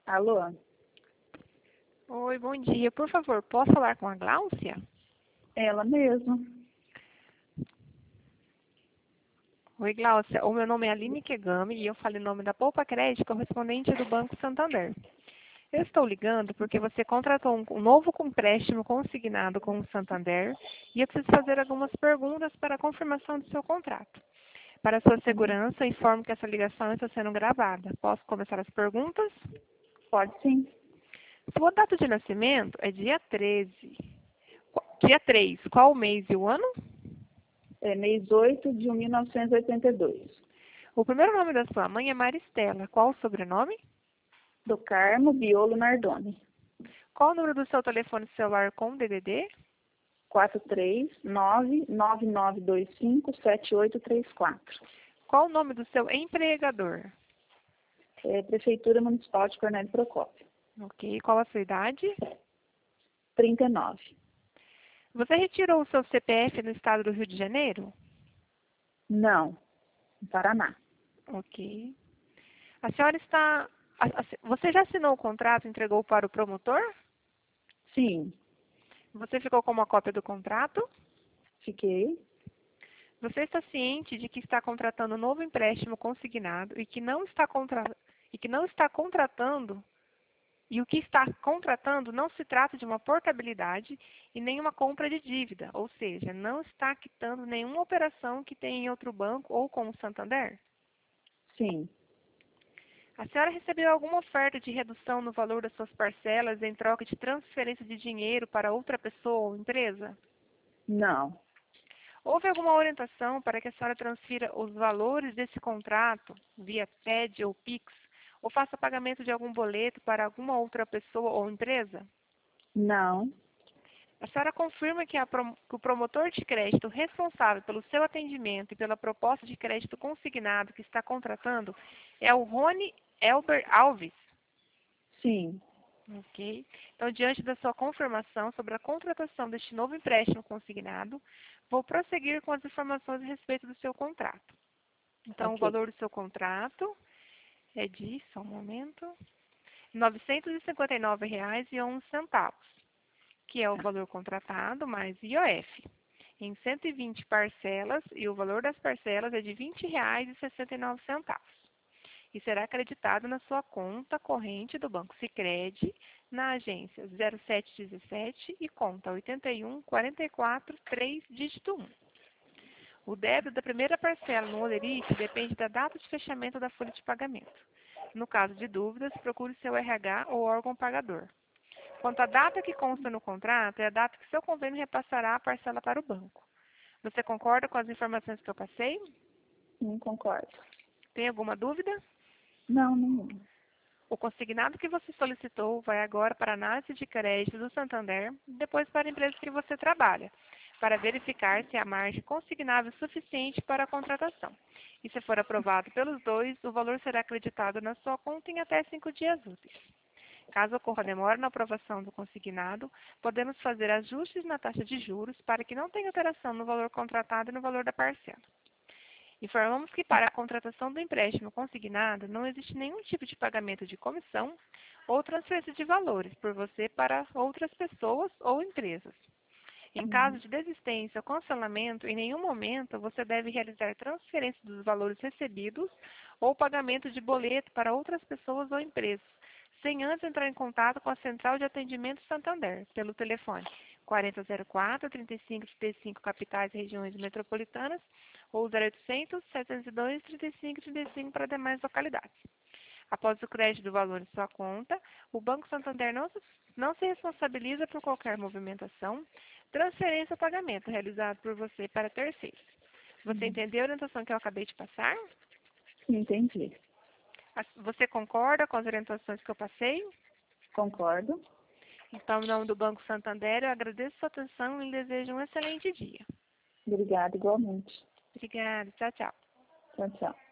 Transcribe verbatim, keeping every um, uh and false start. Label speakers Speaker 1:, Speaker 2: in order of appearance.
Speaker 1: Alô?
Speaker 2: Oi, bom dia. Por favor, posso falar com a Gláucia?
Speaker 1: Ela mesma.
Speaker 2: Oi, Gláucia. O meu nome é Aline Kegami e eu falo em nome da Poupa Crédito, correspondente do Banco Santander. Eu estou ligando porque você contratou um um novo empréstimo consignado com o Santander e eu preciso fazer algumas perguntas para a confirmação do seu contrato. Para sua segurança, informo que essa ligação está sendo gravada. Posso começar as perguntas?
Speaker 1: Pode sim.
Speaker 2: Sua data de nascimento é dia treze. Qu- Dia três. Qual o mês e o ano?
Speaker 1: É mês oito de mil novecentos e oitenta e dois.
Speaker 2: O primeiro nome da sua mãe é Maristela. Qual o sobrenome?
Speaker 1: Do Carmo Biolo Nardoni.
Speaker 2: Qual o número do seu telefone celular com D D D?
Speaker 1: quatro três nove nove nove dois cinco sete oito três quatro.
Speaker 2: Qual o nome do seu empregador?
Speaker 1: É Prefeitura Municipal de Cornélio Procópio.
Speaker 2: Ok. Qual a sua idade?
Speaker 1: trinta e nove.
Speaker 2: Você retirou o seu C P F no estado do Rio de Janeiro?
Speaker 1: Não. No Paraná.
Speaker 2: Ok. A senhora está... a- a- Você já assinou o contrato e entregou para o promotor?
Speaker 1: Sim.
Speaker 2: Você ficou com uma cópia do contrato?
Speaker 1: Fiquei.
Speaker 2: Você está ciente de que está contratando um novo empréstimo consignado e que não está contra... e que não está contratando e o que está contratando não se trata de uma portabilidade e nenhuma compra de dívida, ou seja, não está quitando nenhuma operação que tem em outro banco ou com o Santander?
Speaker 1: Sim.
Speaker 2: A senhora recebeu alguma oferta de redução no valor das suas parcelas em troca de transferência de dinheiro para outra pessoa ou empresa?
Speaker 1: Não.
Speaker 2: Houve alguma orientação para que a senhora transfira os valores desse contrato via P E D ou Pix ou faça pagamento de algum boleto para alguma outra pessoa ou empresa?
Speaker 1: Não.
Speaker 2: A senhora confirma que, a prom- que o promotor de crédito responsável pelo seu atendimento e pela proposta de crédito consignado que está contratando é o Rony Elber Alves?
Speaker 1: Sim.
Speaker 2: Ok. Então, diante da sua confirmação sobre a contratação deste novo empréstimo consignado, vou prosseguir com as informações a respeito do seu contrato. Então, o
Speaker 1: Ok.
Speaker 2: valor do seu contrato é de, só um momento, novecentos e cinquenta e nove reais e onze centavos, que é o valor contratado mais I O F, em cento e vinte parcelas, e o valor das parcelas é de vinte reais e sessenta e nove centavos. E será acreditado na sua conta corrente do Banco Sicredi, na agência zero sete um sete e conta oito um quatro quatro três, dígito um. O débito da primeira parcela no Olerite depende da data de fechamento da folha de pagamento. No caso de dúvidas, procure seu R H ou órgão pagador. Quanto à data que consta no contrato, é a data que seu convênio repassará a parcela para o banco. Você concorda com as informações que eu passei?
Speaker 1: Não concordo.
Speaker 2: Tem alguma dúvida?
Speaker 1: Não, nenhuma.
Speaker 2: O consignado que você solicitou vai agora para a análise de crédito do Santander e depois para a empresa que você trabalha, para verificar se há margem consignável suficiente para a contratação. E se for aprovado pelos dois, o valor será acreditado na sua conta em até cinco dias úteis. Caso ocorra demora na aprovação do consignado, podemos fazer ajustes na taxa de juros para que não tenha alteração no valor contratado e no valor da parcela. Informamos que para a contratação do empréstimo consignado não existe nenhum tipo de pagamento de comissão ou transferência de valores por você para outras pessoas ou empresas. Em caso
Speaker 1: Uhum.
Speaker 2: de desistência ou cancelamento, em nenhum momento você deve realizar transferência dos valores recebidos ou pagamento de boleto para outras pessoas ou empresas, sem antes entrar em contato com a Central de Atendimento Santander, pelo telefone quarenta zero quatro, trinta e cinco trinta e cinco capitais e regiões metropolitanas ou zero oitocentos, setecentos e dois, trinta e cinco trinta e cinco para demais localidades. Após o crédito do valor em sua conta, o Banco Santander não se, não se responsabiliza por qualquer movimentação, transferência ou pagamento realizado por você para terceiros. Você
Speaker 1: Uhum.
Speaker 2: entendeu a orientação que eu acabei de passar?
Speaker 1: Entendi.
Speaker 2: A- Você concorda com as orientações que eu passei?
Speaker 1: Concordo.
Speaker 2: Então, em nome do Banco Santander, eu agradeço sua atenção e lhe desejo um excelente dia.
Speaker 1: Obrigada, igualmente.
Speaker 2: Obrigada. Tchau, tchau.
Speaker 1: Tchau, tchau.